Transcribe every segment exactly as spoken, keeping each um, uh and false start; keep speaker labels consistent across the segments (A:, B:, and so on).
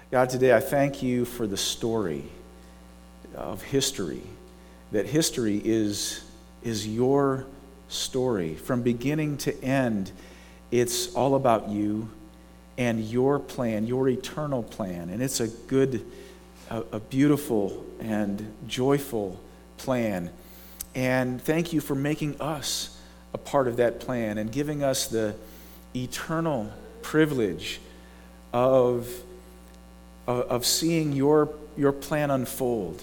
A: God, today I thank you for the story of history, that history is, is your story. From beginning to end, it's all about you and your plan, your eternal plan. And it's a good, a, a beautiful and joyful plan. And thank you for making us a part of that plan and giving us the eternal privilege of, of, of seeing your, your plan unfold.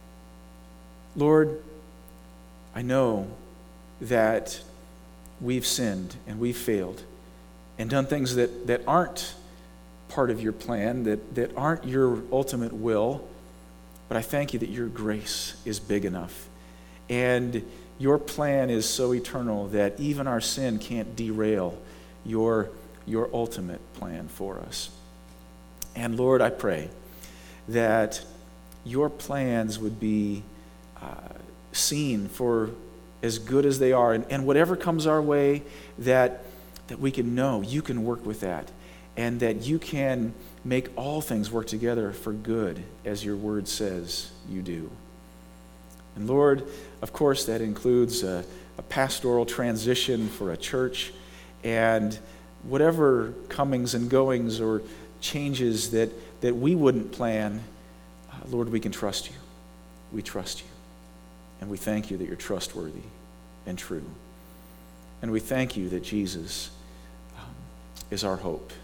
A: Lord, I know that we've sinned and we've failed and done things that, that aren't part of your plan, that, that aren't your ultimate will, but I thank you that your grace is big enough. And your plan is so eternal that even our sin can't derail your, your ultimate plan for us. And Lord, I pray that your plans would be uh, seen for as good as they are, and, and whatever comes our way, that, that we can know you can work with that, and that you can make all things work together for good, as your word says you do. And Lord, of course, that includes a, a pastoral transition for a church, and whatever comings and goings or changes that, that we wouldn't plan, uh, Lord, we can trust you. We trust you. And we thank you that you're trustworthy and true. And we thank you that Jesus um, is our hope.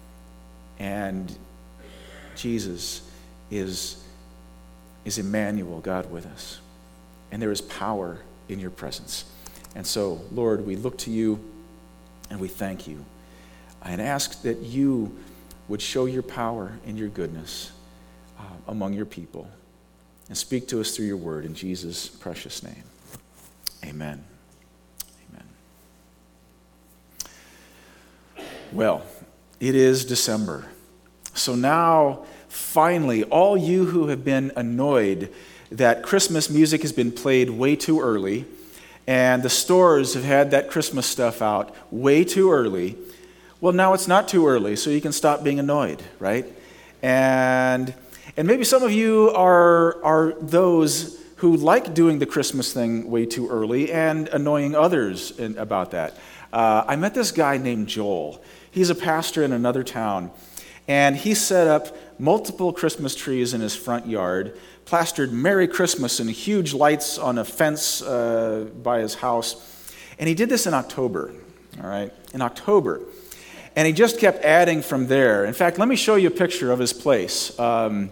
A: And Jesus is, is Emmanuel, God with us. And there is power in your presence. And so, Lord, we look to you and we thank you. And ask that you would show your power and your goodness uh, among your people. And speak to us through your word in Jesus' precious name. Amen. Amen. Well, it is December. So now, finally, all you who have been annoyed that Christmas music has been played way too early, and the stores have had that Christmas stuff out way too early, well, now it's not too early, so you can stop being annoyed, right? And and maybe some of you are are those who like doing the Christmas thing way too early and annoying others in, about that. Uh, I met this guy named Joel. He's a pastor in another town, and he set up multiple Christmas trees in his front yard, plastered Merry Christmas and huge lights on a fence uh, by his house. And he did this in October, all right, in October. And he just kept adding from there. In fact, let me show you a picture of his place. Um,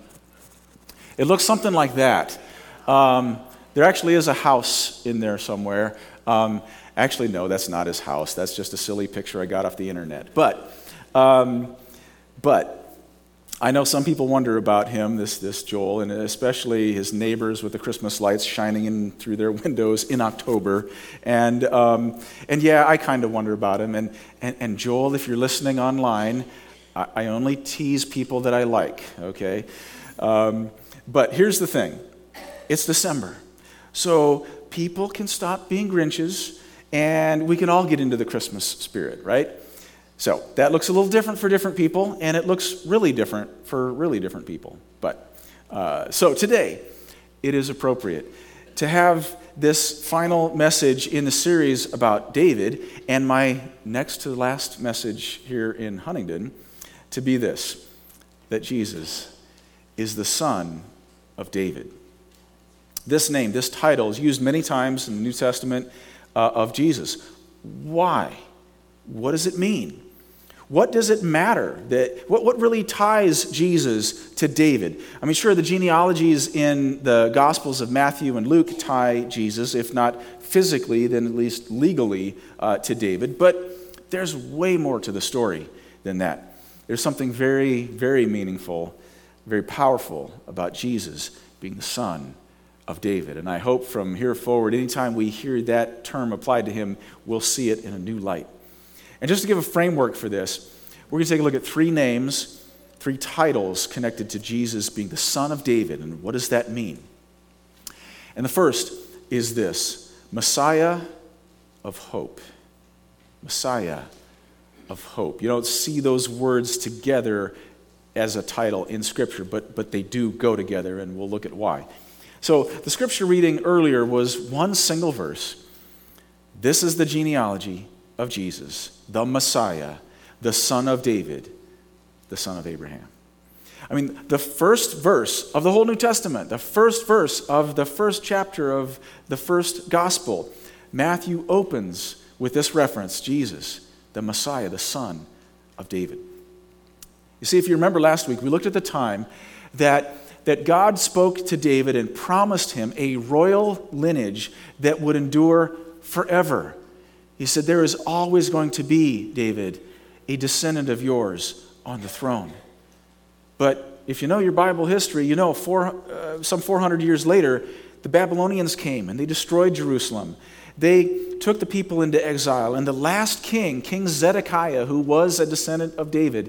A: it looks something like that. Um, there actually is a house in there somewhere. Um, actually, no, that's not his house. That's just a silly picture I got off the internet. But, um, but I know some people wonder about him, this this Joel, and especially his neighbors with the Christmas lights shining in through their windows in October. And um, and yeah, I kind of wonder about him. And, and and Joel, if you're listening online, I, I only tease people that I like, okay? Um, but here's the thing. It's December. So people can stop being Grinches, and we can all get into the Christmas spirit, right? So that looks a little different for different people, and it looks really different for really different people. But uh, so today, it is appropriate to have this final message in the series about David, and my next to last message here in Huntingdon to be this, that Jesus is the Son of David. This name, this title is used many times in the New Testament uh, of Jesus. Why? What does it mean? What does it matter? That what, what really ties Jesus to David? I mean, sure, the genealogies in the Gospels of Matthew and Luke tie Jesus, if not physically, then at least legally uh, to David. But there's way more to the story than that. There's something very, very meaningful, very powerful about Jesus being the Son of David. And I hope from here forward, anytime we hear that term applied to him, we'll see it in a new light. And just to give a framework for this, we're going to take a look at three names, three titles connected to Jesus being the Son of David. And what does that mean? And the first is this: Messiah of hope. Messiah of hope. You don't see those words together as a title in Scripture, but, but they do go together, and we'll look at why. So the Scripture reading earlier was one single verse. This is the genealogy of Jesus, the Messiah, the son of David, the son of Abraham. I mean, the first verse of the whole New Testament, the first verse of the first chapter of the first gospel, Matthew opens with this reference, Jesus, the Messiah, the son of David. You see, if you remember last week, we looked at the time that, that God spoke to David and promised him a royal lineage that would endure forever. He said, there is always going to be, David, a descendant of yours on the throne. But if you know your Bible history, you know four, uh, some four hundred years later, the Babylonians came and they destroyed Jerusalem. They took the people into exile. And the last king, King Zedekiah, who was a descendant of David,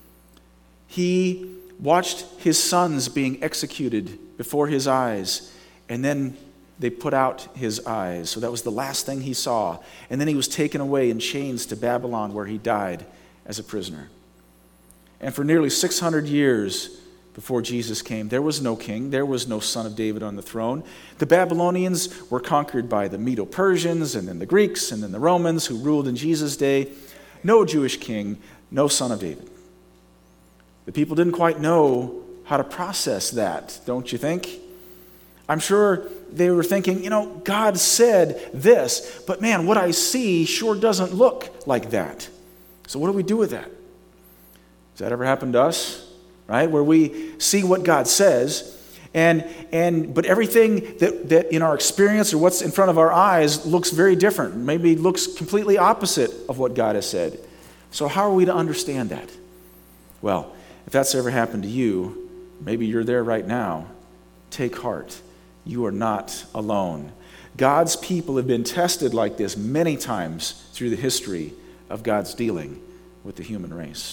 A: he watched his sons being executed before his eyes. And then they put out his eyes. So that was the last thing he saw. And then he was taken away in chains to Babylon, where he died as a prisoner. And for nearly six hundred years before Jesus came, there was no king, there was no son of David on the throne. The Babylonians were conquered by the Medo-Persians, and then the Greeks, and then the Romans, who ruled in Jesus' day. No Jewish king, no son of David. The people didn't quite know how to process that, don't you think? I'm sure they were thinking, you know, God said this, but man, what I see sure doesn't look like that. So what do we do with that? Does that ever happen to us? Right? Where we see what God says, and and but everything that, that in our experience or what's in front of our eyes looks very different. Maybe looks completely opposite of what God has said. So how are we to understand that? Well, if that's ever happened to you, maybe you're there right now, take heart. You are not alone. God's people have been tested like this many times through the history of God's dealing with the human race.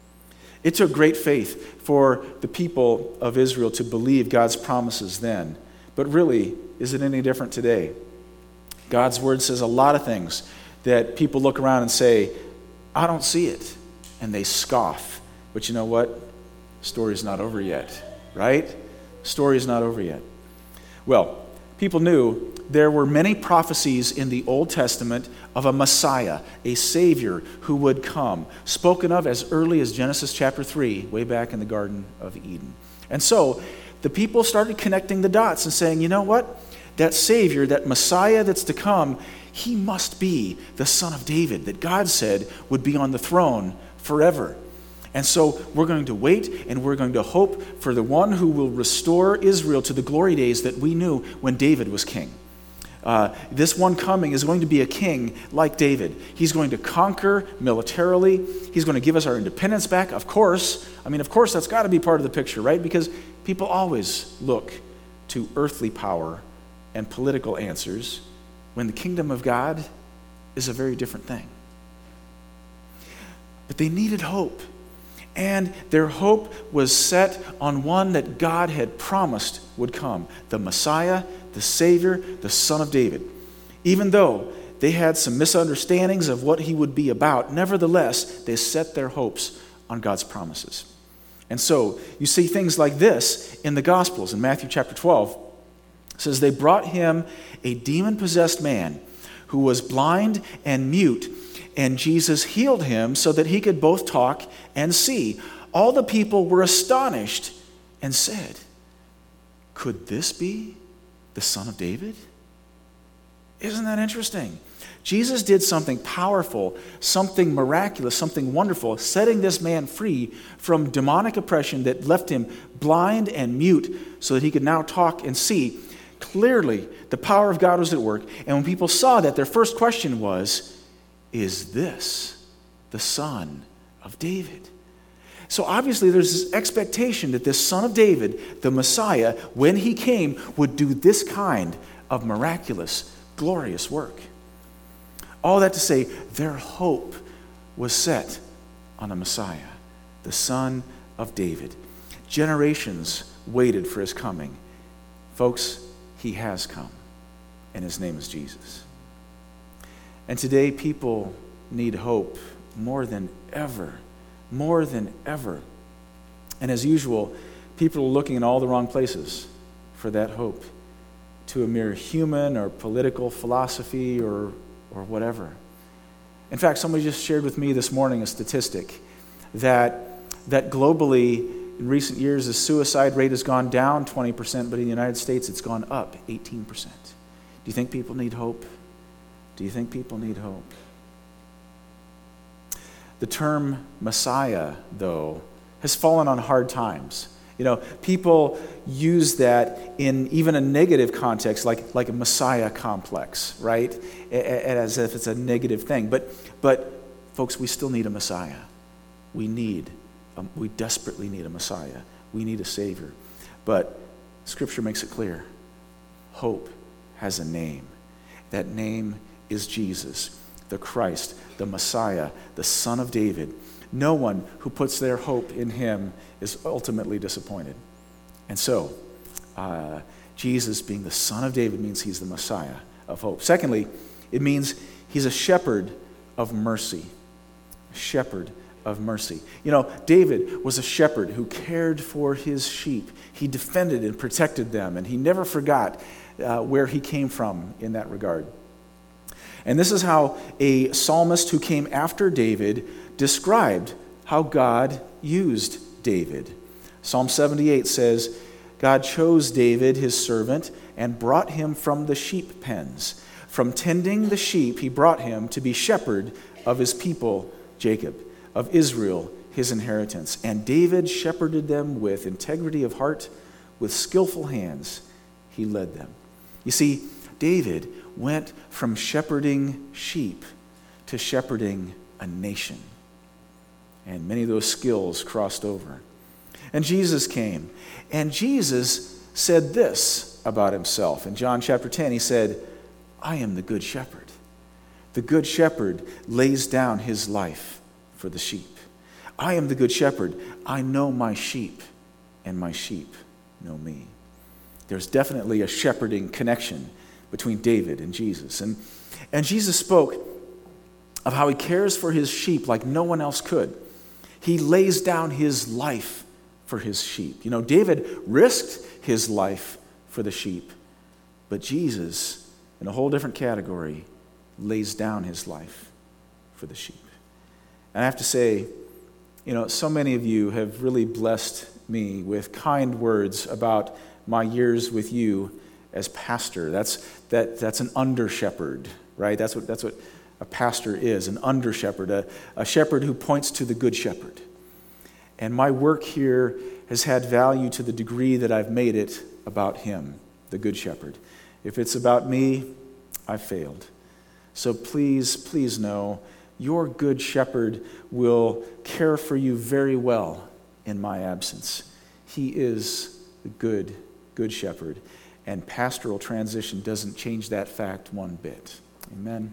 A: It took great faith for the people of Israel to believe God's promises then. But really, is it any different today? God's word says a lot of things that people look around and say, I don't see it. And they scoff. But you know what? Story's not over yet, right? Story's not over yet. Well, people knew there were many prophecies in the Old Testament of a Messiah, a Savior who would come, spoken of as early as Genesis chapter three, way back in the Garden of Eden. And so the people started connecting the dots and saying, you know what? That Savior, that Messiah that's to come, he must be the Son of David that God said would be on the throne forever. And so we're going to wait and we're going to hope for the one who will restore Israel to the glory days that we knew when David was king. Uh, this one coming is going to be a king like David. He's going to conquer militarily. He's going to give us our independence back. Of course, I mean, of course, that's got to be part of the picture, right? Because people always look to earthly power and political answers when the kingdom of God is a very different thing. But they needed hope. And their hope was set on one that God had promised would come, the Messiah, the Savior, the Son of David. Even though they had some misunderstandings of what he would be about, nevertheless, they set their hopes on God's promises. And so you see things like this in the Gospels. In Matthew chapter twelve, it says, they brought him a demon-possessed man who was blind and mute, and Jesus healed him so that he could both talk and see. All the people were astonished and said, could this be the Son of David? Isn't that interesting? Jesus did something powerful, something miraculous, something wonderful, setting this man free from demonic oppression that left him blind and mute so that he could now talk and see. Clearly, the power of God was at work. And when people saw that, their first question was, is this the Son of David? So obviously there's this expectation that this Son of David, the Messiah, when he came, would do this kind of miraculous, glorious work. All that to say, their hope was set on a Messiah, the Son of David. Generations waited for his coming. Folks, he has come, and his name is Jesus. And today, people need hope more than ever, more than ever. And as usual, people are looking in all the wrong places for that hope, to a mere human or political philosophy or, or whatever. In fact, somebody just shared with me this morning a statistic that, that globally in recent years the suicide rate has gone down twenty percent, but in the United States it's gone up eighteen percent. Do you think people need hope? Do you think people need hope? The term Messiah, though, has fallen on hard times. You know, people use that in even a negative context, like, like a Messiah complex, right? As if it's a negative thing. But, but folks, we still need a Messiah. We need, um, we desperately need a Messiah. We need a Savior. But Scripture makes it clear. Hope has a name. That name is Jesus, the Christ, the Messiah, the Son of David. No one who puts their hope in him is ultimately disappointed. And so, uh, Jesus being the Son of David means he's the Messiah of hope. Secondly, it means he's a shepherd of mercy. A shepherd of mercy. You know, David was a shepherd who cared for his sheep. He defended and protected them, and he never forgot uh, where he came from in that regard. And this is how a psalmist who came after David described how God used David. Psalm seventy-eight says, God chose David, his servant, and brought him from the sheep pens. From tending the sheep, he brought him to be shepherd of his people, Jacob, of Israel, his inheritance. And David shepherded them with integrity of heart, with skillful hands, he led them. You see, David went from shepherding sheep to shepherding a nation. And many of those skills crossed over. And Jesus came. And Jesus said this about himself. In John chapter ten, he said, I am the good shepherd. The good shepherd lays down his life for the sheep. I am the good shepherd. I know my sheep, and my sheep know me. There's definitely a shepherding connection between David and Jesus. And, and Jesus spoke of how he cares for his sheep like no one else could. He lays down his life for his sheep. You know, David risked his life for the sheep, but Jesus, in a whole different category, lays down his life for the sheep. And I have to say, you know, so many of you have really blessed me with kind words about my years with you as pastor. That's that that's an under shepherd, right? That's what that's what a pastor is, an under shepherd, a, a shepherd who points to the good shepherd. And my work here has had value to the degree that I've made it about him, the good shepherd. If it's about me, I've failed. So please, please know, your good shepherd will care for you very well in my absence. He is the good, good shepherd. And pastoral transition doesn't change that fact one bit. Amen.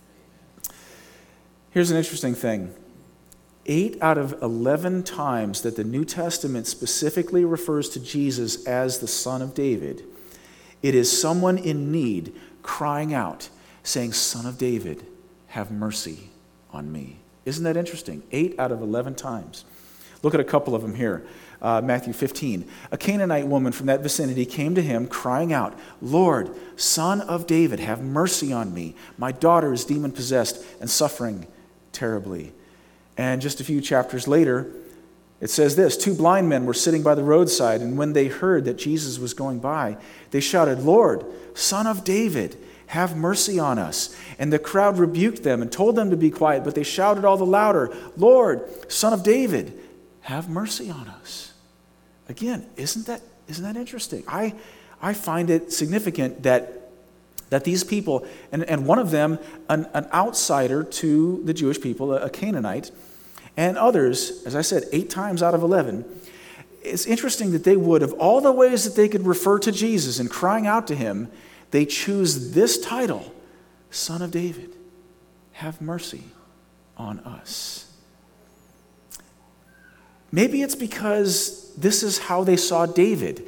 A: Here's an interesting thing. Eight out of eleven times that the New Testament specifically refers to Jesus as the Son of David, it is someone in need crying out, saying, Son of David, have mercy on me. Isn't that interesting? Eight out of eleven times. Look at a couple of them here. Uh, Matthew fifteen. A Canaanite woman from that vicinity came to him crying out, Lord, Son of David, have mercy on me. My daughter is demon-possessed and suffering terribly. And just a few chapters later, it says this, two blind men were sitting by the roadside, and when they heard that Jesus was going by, they shouted, Lord, Son of David, have mercy on us. And the crowd rebuked them and told them to be quiet, but they shouted all the louder, Lord, Son of David, have mercy on us. Again, isn't that isn't that interesting? I I find it significant that that these people, and, and one of them, an, an outsider to the Jewish people, a, a Canaanite, and others, as I said, eight times out of eleven, it's interesting that they would, of all the ways that they could refer to Jesus and crying out to him, they choose this title, Son of David, have mercy on us. Maybe it's because this is how they saw David.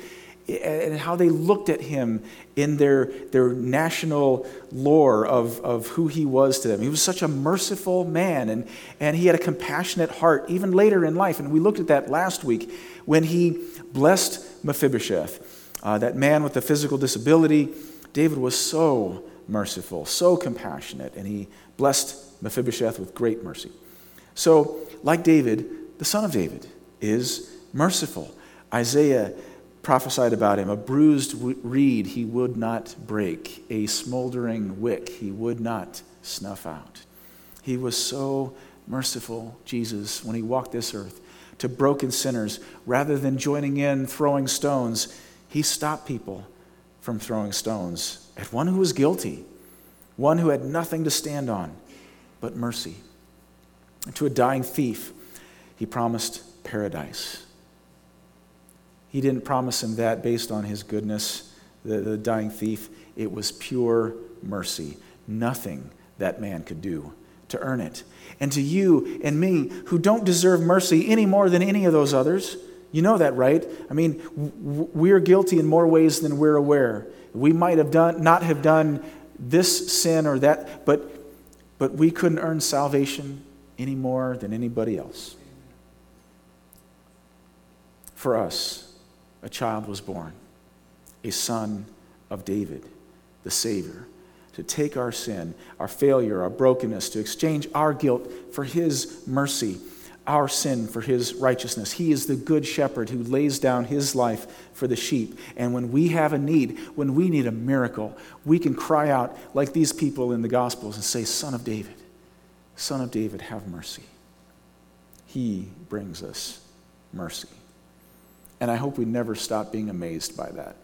A: and how they looked at him in their, their national lore of, of who he was to them. He was such a merciful man, and, and he had a compassionate heart, even later in life. And we looked at that last week when he blessed Mephibosheth, uh, that man with a physical disability. David was so merciful, so compassionate, and he blessed Mephibosheth with great mercy. So, like David, the son of David is merciful. Isaiah prophesied about him, a bruised reed he would not break, a smoldering wick he would not snuff out. He was so merciful, Jesus, when he walked this earth, to broken sinners. Rather than joining in throwing stones, he stopped people from throwing stones at one who was guilty, one who had nothing to stand on but mercy. And to a dying thief, he promised paradise. He didn't promise him that based on his goodness, the, the dying thief. It was pure mercy. Nothing that man could do to earn it. And to you and me, who don't deserve mercy any more than any of those others, you know that, right? I mean, w- we're guilty in more ways than we're aware. We might have done, not have done this sin or that, but, but we couldn't earn salvation any more than anybody else. For us, a child was born, a son of David, the Savior, to take our sin, our failure, our brokenness, to exchange our guilt for his mercy, our sin for his righteousness. He is the good shepherd who lays down his life for the sheep. And when we have a need, when we need a miracle, we can cry out like these people in the Gospels and say, Son of David, Son of David, have mercy. He brings us mercy. And I hope we never stop being amazed by that.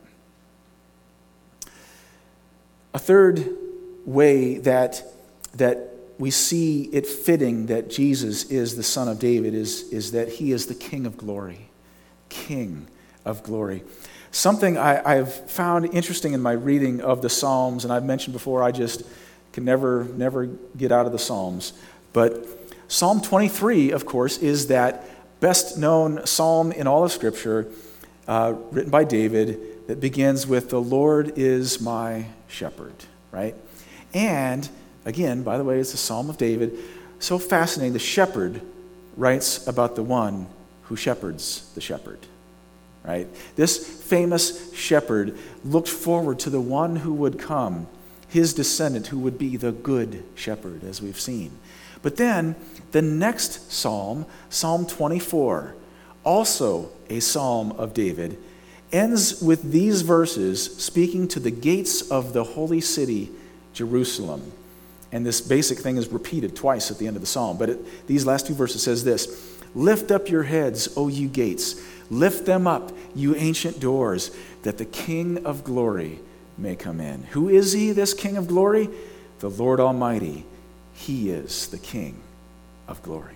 A: A third way that, that we see it fitting that Jesus is the Son of David is, is that he is the King of glory. King of glory. Something I, I've found interesting in my reading of the Psalms, and I've mentioned before, I just can never, never get out of the Psalms. But Psalm twenty-three, of course, is that best known psalm in all of Scripture, uh, written by David, that begins with, the Lord is my shepherd, right? And, again, by the way, it's a psalm of David. So fascinating, the shepherd writes about the one who shepherds the shepherd, right? This famous shepherd looked forward to the one who would come, his descendant who would be the good shepherd, as we've seen. But then, the next psalm, Psalm twenty-four, also a psalm of David, ends with these verses speaking to the gates of the holy city, Jerusalem. And this basic thing is repeated twice at the end of the psalm. But it, these last two verses says this, Lift up your heads, O you gates. Lift them up, you ancient doors, that the King of glory may come in. Who is he, this King of glory? The Lord Almighty. He is the King of glory.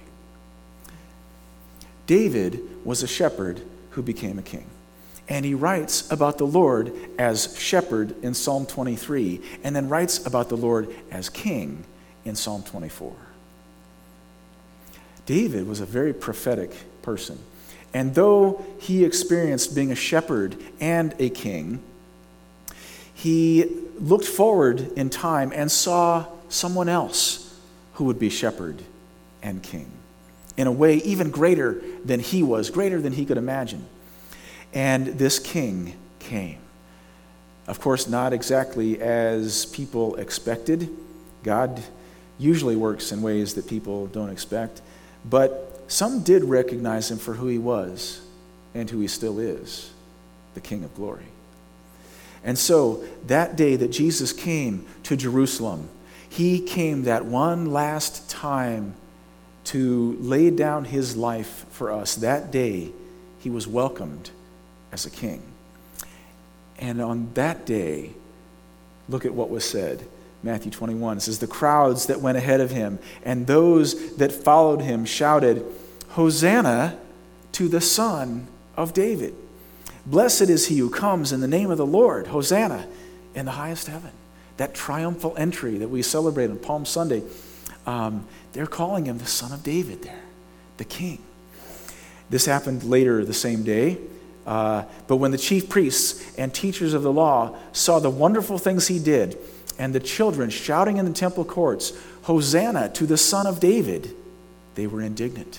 A: David was a shepherd who became a king. And he writes about the Lord as shepherd in Psalm twenty-three, and then writes about the Lord as king in Psalm twenty-four. David was a very prophetic person. And though he experienced being a shepherd and a king, he looked forward in time and saw someone else who would be shepherd and king in a way even greater than he was, greater than he could imagine. And this king came. Of course, not exactly as people expected. God usually works in ways that people don't expect. But some did recognize him for who he was and who he still is, the King of glory. And so that day that Jesus came to Jerusalem, he came that one last time to lay down his life for us. That day, he was welcomed as a king. And on that day, look at what was said. Matthew twenty-one, it says, the crowds that went ahead of him and those that followed him shouted, Hosanna to the Son of David. Blessed is he who comes in the name of the Lord. Hosanna in the highest heaven. That triumphal entry that we celebrate on Palm Sunday, um, they're calling him the Son of David there, the King. This happened later the same day Uh, but when the chief priests and teachers of the law saw the wonderful things he did, and the children shouting in the temple courts, "Hosanna to the Son of David," they were indignant.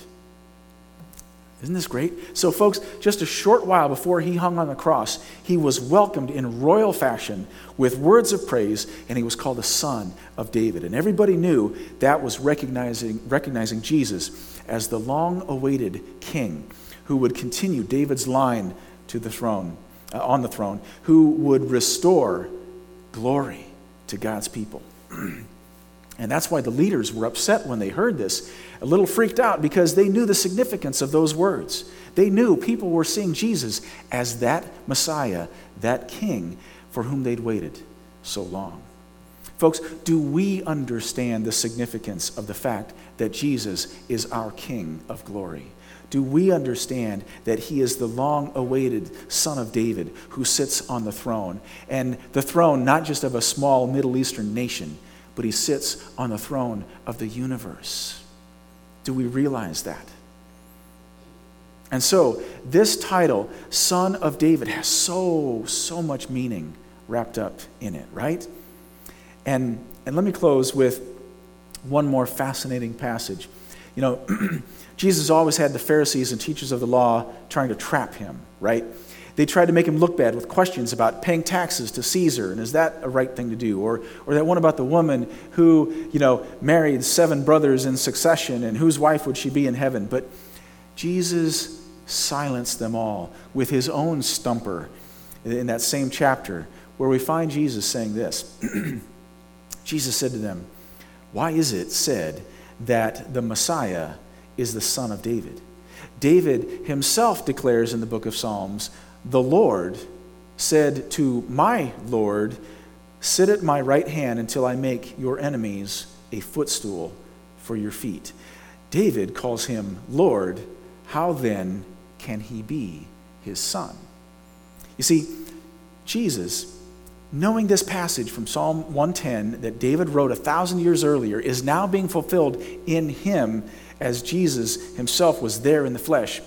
A: Isn't this great? So folks, just a short while before he hung on the cross, he was welcomed in royal fashion with words of praise, and he was called the Son of David. And everybody knew that was recognizing, recognizing Jesus as the long-awaited king who would continue David's line to the throne, uh, on the throne, who would restore glory to God's people. And that's why the leaders were upset when they heard this, a little freaked out, because they knew the significance of those words. They knew people were seeing Jesus as that Messiah, that King for whom they'd waited so long. Folks, do we understand the significance of the fact that Jesus is our King of glory? Do we understand that he is the long-awaited Son of David who sits on the throne? And the throne not just of a small Middle Eastern nation, but he sits on the throne of the universe. Do we realize that? And so, this title, Son of David, has so, so much meaning wrapped up in it, right? And, and let me close with one more fascinating passage. You know, Jesus always had the Pharisees and teachers of the law trying to trap him, right? They tried to make him look bad with questions about paying taxes to Caesar, and is that a right thing to do? Or, or that one about the woman who, you know, married seven brothers in succession, and whose wife would she be in heaven? But Jesus silenced them all with his own stumper in that same chapter, where we find Jesus saying this. Jesus said to them, "Why is it said that the Messiah is the Son of David? David himself declares in the book of Psalms, 'The Lord said to my Lord, sit at my right hand until I make your enemies a footstool for your feet.' David calls him Lord. How then can he be his son?" You see, Jesus, knowing this passage from Psalm one ten that David wrote a thousand years earlier, is now being fulfilled in him as Jesus himself was there in the flesh.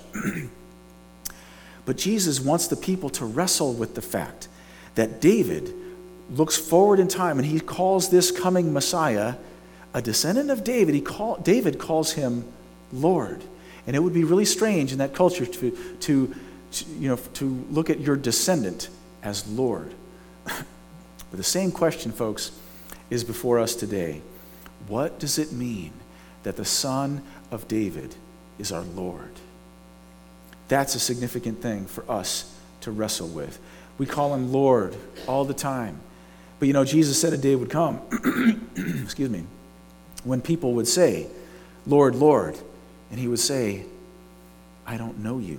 A: But Jesus wants the people to wrestle with the fact that David looks forward in time and he calls this coming Messiah a descendant of David. He call, David calls him Lord. And it would be really strange in that culture to, to, to, you know, to look at your descendant as Lord. But the same question, folks, is before us today. What does it mean that the Son of David is our Lord? That's a significant thing for us to wrestle with. We call him Lord all the time. But you know, Jesus said a day would come, excuse me, when people would say, "Lord, Lord," and he would say, "I don't know you."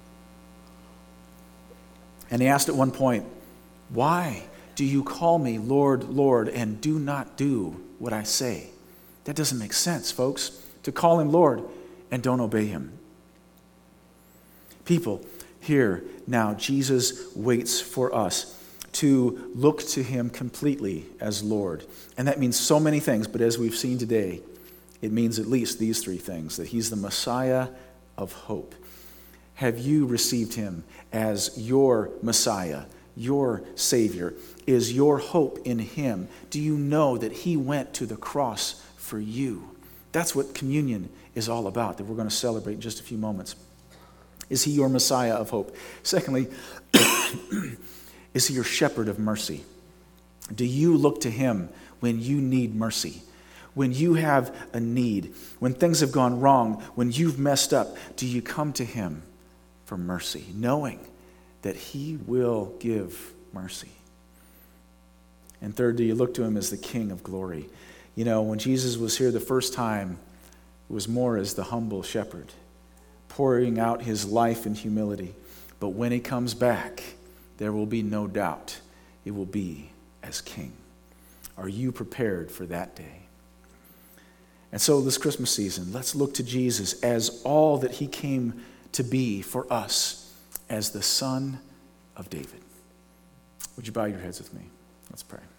A: And he asked at one point, "Why do you call me Lord, Lord, and do not do what I say?" That doesn't make sense, folks, to call him Lord and don't obey him. People, here now, Jesus waits for us to look to him completely as Lord. And that means so many things, but as we've seen today, it means at least these three things: that he's the Messiah of hope. Have you received him as your Messiah, your Savior? Is your hope in him? Do you know that he went to the cross for you? That's what communion is all about, that we're going to celebrate in just a few moments. Is he your Messiah of hope? Secondly, is he your shepherd of mercy? Do you look to him when you need mercy? When you have a need, when things have gone wrong, when you've messed up, do you come to him for mercy, knowing that he will give mercy? And third, do you look to him as the King of glory? You know, when Jesus was here the first time, it was more as the humble shepherd, pouring out his life in humility. But when he comes back, there will be no doubt it will be as King. Are you prepared for that day? And so this Christmas season, let's look to Jesus as all that he came to be for us, as the Son of David. Would you bow your heads with me? Let's pray.